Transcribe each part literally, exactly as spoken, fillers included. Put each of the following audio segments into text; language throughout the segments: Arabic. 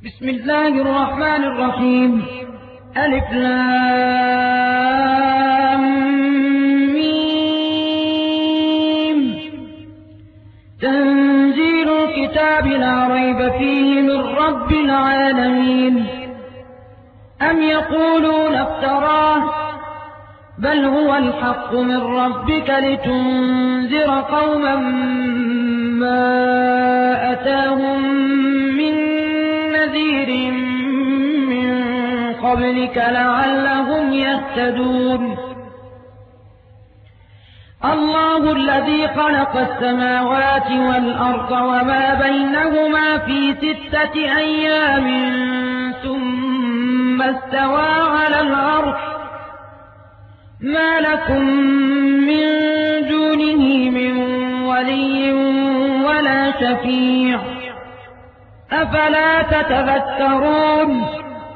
بسم الله الرحمن الرحيم. ألف لام ميم. تنزيل الكتاب لا ريب فيه من رب العالمين. أم يقولون افتراه بل هو الحق من ربك لتنذر قوما ما أتاهم من نذير من قبلك لعلهم يهتدون. الله الذي خلق السماوات والأرض وما بينهما في ستة أيام ثم استوى على العرش ما لكم من دونه من ولي ولا شفيع أفلا تتذكرون.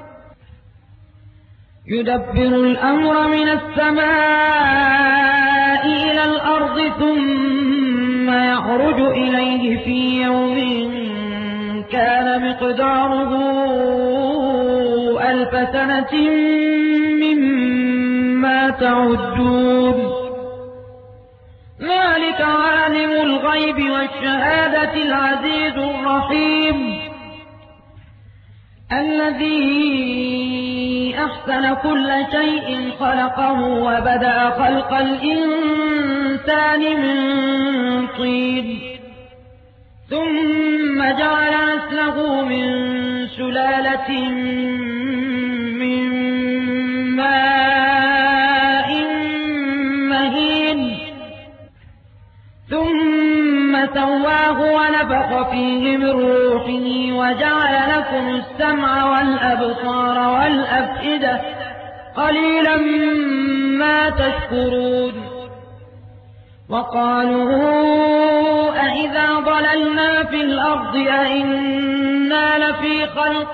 يدبر الأمر من السماء إلى الأرض ثم يخرج إليه في يوم كان مقداره ألف سنة مما تعدون. ذلك عالم الغيب والشهادة العزيز الرحيم الذي أحسن كل شيء خلقه وبدأ خلق الإنسان من طين ثم جعل نسله من سلالة من ماء مهين ثم سواه ونفخ فيه من روحه وجعل لكم السمع والأبصار والأفئدة قليلا ما تشكرون. وقالوا أإذا ضللنا في الأرض أإنا لفي خلق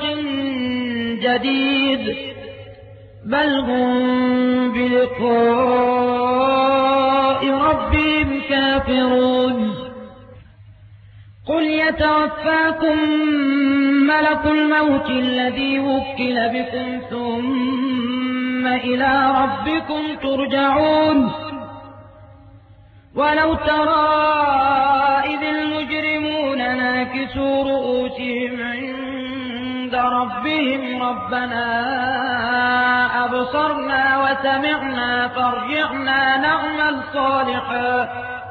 جديد بل هم بلقاء ربهم كافرون. قل يتوفاكم ملك الموت الذي وكل بكم ثم إلى ربكم ترجعون. ولو ترى إذ المجرمون ناكسوا رؤوسهم عند ربهم ربنا أبصرنا وسمعنا فارجعنا نعمل صالحا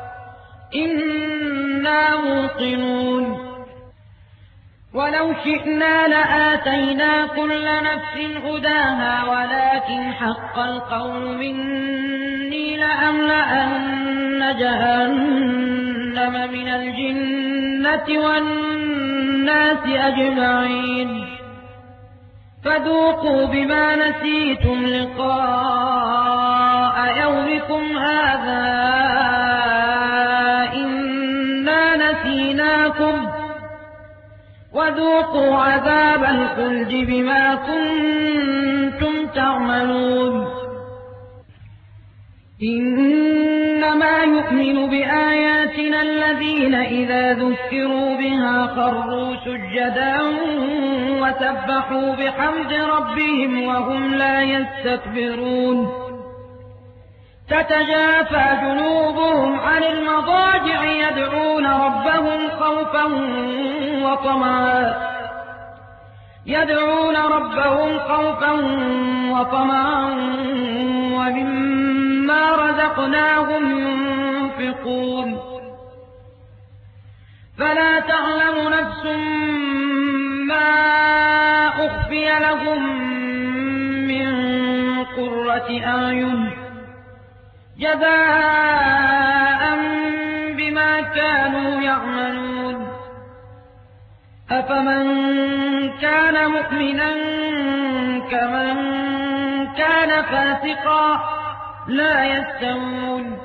إنا موقنون. ولو شئنا لآتينا كل نفس هداها ولكن حق القول مني لأملأن جهنم من الجنة والناس أجمعين فذوقوا بما نسيتم لقاء يومكم هذا إنا نسيناكم وذوقوا عذاب الخلد بما كنتم تعملون. إنما يؤمن بآياتنا الذين إذا ذكروا بها خروا سجدا وسبحوا بحمد ربهم وهم لا يستكبرون. تتجافى جنوبهم عن المضاجع يدعون ربهم خوفا وطمعا يدعون ربهم خوفا وطمعا ومما رزقناهم ينفقون. فلا تعلم نفس ما أخفي لهم من قرة أعين جزاء بما كانوا يعملون. أفمن كان مؤمنا كمن كان فاسقا لا يستوون.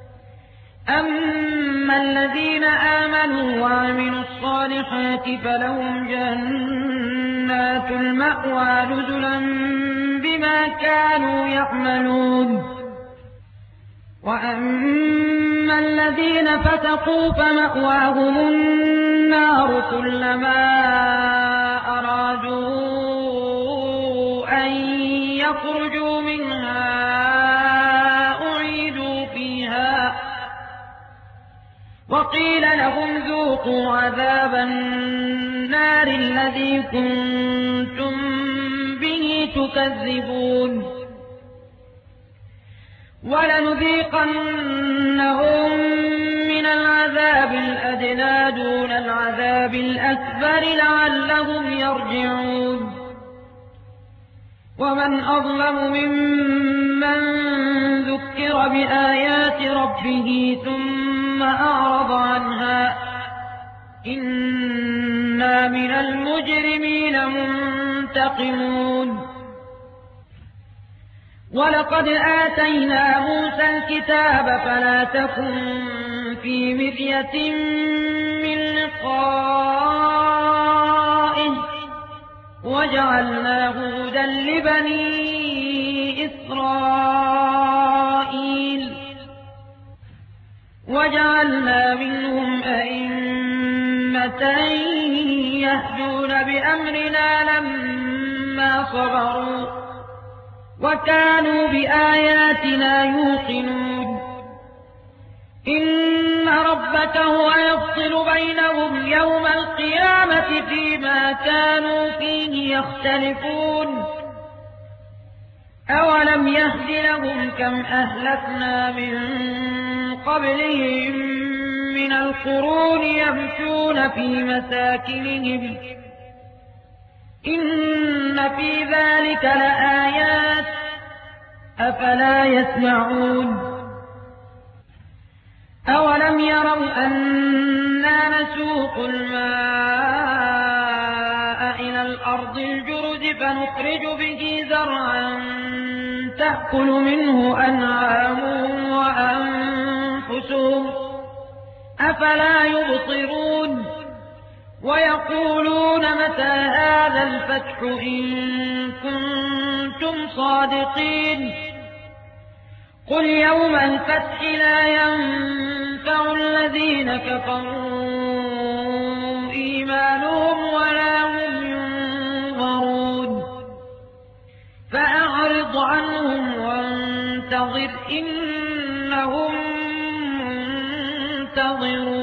أما الذين آمنوا وعملوا الصالحات فلهم جنات المأوى نزلا بما كانوا يعملون. وأما الذين فسقوا فمأواهم النار كلما أرادوا وقيل لهم ذوقوا عذاب النار الذي كنتم به تكذبون ولنذيقنهم من العذاب الأدنى دون العذاب الأكبر لعلهم يرجعون ومن أظلم ممن ذكر بآيات ربه ثم أعرض عنها إنا من المجرمين منتقمون ولقد آتينا موسى الكتاب فلا تكن في مرية من لقائه وجعلناه هدى لبني إسرائيل وجعلنا منهم أئمة يهدون بأمرنا لما صبروا وكانوا بآياتنا يوقنون إن ربك هو يفصل بينهم يوم القيامة فيما كانوا فيه يختلفون أولم يهد لهم كم أهلكنا من قبلهم من القرون يمشون في مساكنهم إن في ذلك لآيات أفلا يسمعون أولم يروا أنا نسوق الماء إلى الأرض الجرز فنخرج به زرعا تأكل منه أنعامهم وأنفسهم أفلا يبصرون ويقولون متى هذا الفتح إن كنتم صادقين قل يوم الفتح لا ينفع الذين كفروا إيمانهم ولا هم ينظرون فأعرض عنهم وانتظر إنهم منتظرون